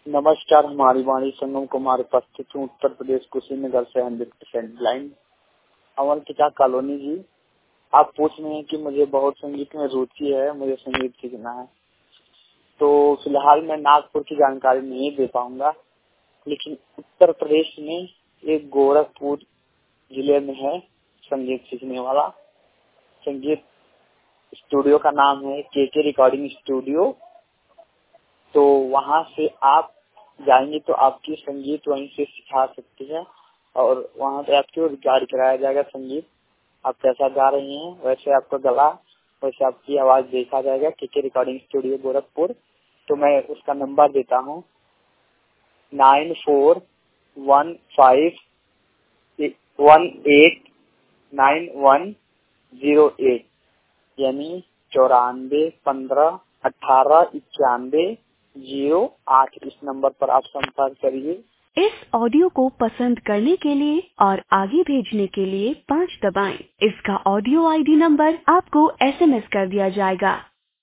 नमस्कार, हमारी वाणी संगम कुमार उपस्थित हूँ उत्तर प्रदेश कुशीनगर से 100% ब्लाइंड अमर किता कॉलोनी जी। आप पूछ रहे हैं कि मुझे बहुत संगीत में रुचि है, मुझे संगीत सीखना है। तो फिलहाल मैं नागपुर की जानकारी नहीं दे पाऊंगा, लेकिन उत्तर प्रदेश में एक गोरखपुर जिले में है संगीत सीखने वाला। संगीत स्टूडियो का नाम है के रिकॉर्डिंग स्टूडियो। तो वहाँ से आप जाएंगे तो आपकी संगीत वहीं से सिखा सकती है और वहाँ पे आपको रिकॉर्ड कराया जाएगा। संगीत आप कैसा गा रही हैं वैसे आपका गला, वैसे आपकी आवाज देखा जाएगा। के रिकॉर्डिंग स्टूडियो गोरखपुर। तो मैं उसका नंबर देता हूँ 9415189108, यानी 9415189108। इस नंबर पर आप संपर्क करिए। इस ऑडियो को पसंद करने के लिए और आगे भेजने के लिए 5 दबाएं। इसका ऑडियो आईडी नंबर आपको SMS कर दिया जाएगा।